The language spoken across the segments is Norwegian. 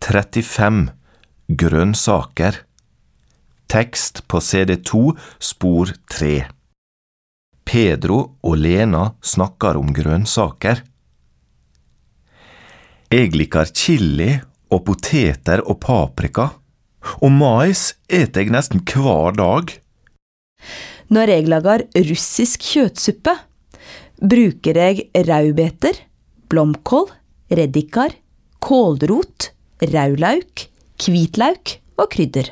35. Grønnsaker. Tekst på CD2, spor 3. Pedro og Lena snakker om grønnsaker. Jeg liker chili og poteter og paprika, og mais eter jeg nesten hver dag. Når jeg lager russisk kjøttsuppe, bruker jeg raubeter, blomkål, reddikar, kålrot, raulauk, hvitlauk og krydder.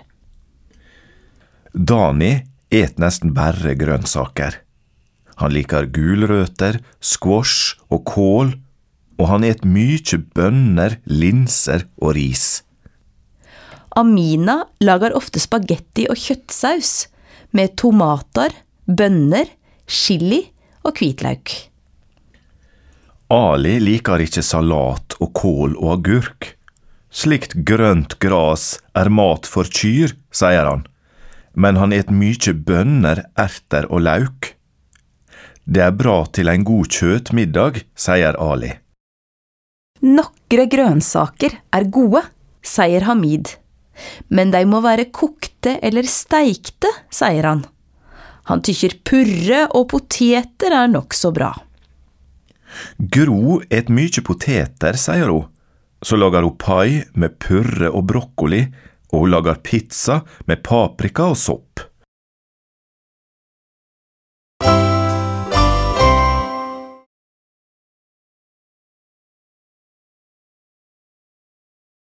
Dani et nesten bare grønnsaker. Han liker gulrøter, squash og kål, og han et mye bønner, linser og ris. Amina lager ofte spagetti og kjøttsaus med tomater, bønner, chili og hvitlauk. Ali liker ikke salat og kål og agurk. Slikt grønt gras mat for kyr, sier han, men han et mye bønner, erter og lauk. Det bra til en god kjøttmiddag, sier Ali. Nokre grønnsaker gode, sier Hamid, men de må være kokte eller steikte, sier han. Han tykker purre og poteter nok så bra. Gro et mye poteter, sier hun. Så lager hun pai med purre og brokkoli, og hun lager pizza med paprika og sopp.